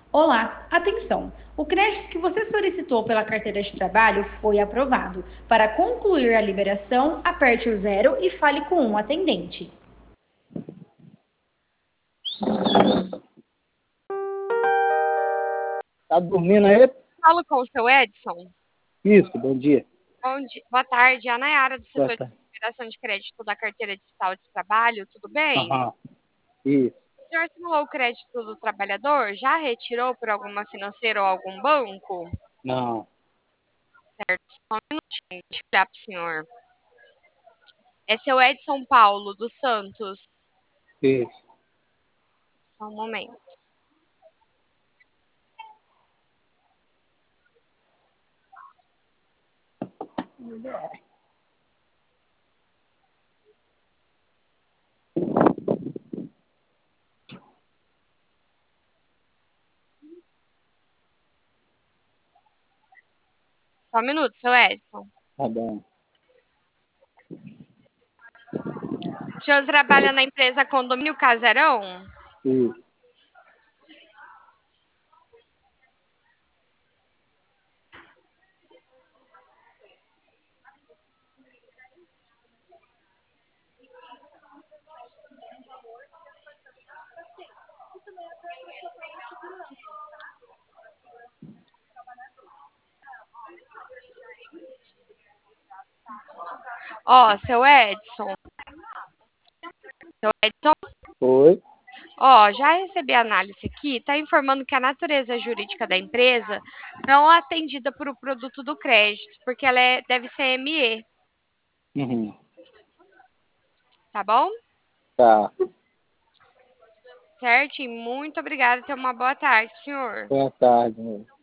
Olá, atenção! O crédito que você solicitou pela carteira de trabalho foi aprovado. Para concluir a liberação, aperte o zero e fale com um atendente. Tá dormindo aí? Falo com o seu Edson. Isso, bom dia. Boa tarde, a Nayara do Boa setor de tarde. liberação de crédito da carteira digital de trabalho, tudo bem? Aham, isso. O senhor assinalou o crédito do trabalhador? Já retirou por alguma financeira ou algum banco? Não, Só um minutinho, deixa eu olhar para o senhor. É seu Edson Paulo dos Santos. isso. Só um momento. Só um minuto, seu Edson. Tá bom. O senhor trabalha na empresa Condomínio Casarão? Isso. Ó, seu Edson. Seu Edson? Oi? Ó, já recebi a análise aqui, está informando que a natureza jurídica da empresa não é atendida por o produto do crédito, porque deve ser ME, Uhum. tá bom? Tá. Certo? E muito obrigada, tenha uma boa tarde, senhor. Boa tarde.